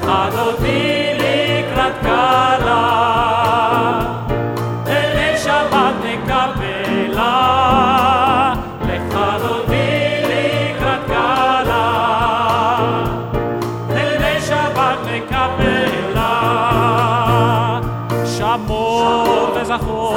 אותי לקראת קלה, בליל שבת נקבלה, לכד אותי לקראת קלה, בליל שבת נקבלה, שמור וזכור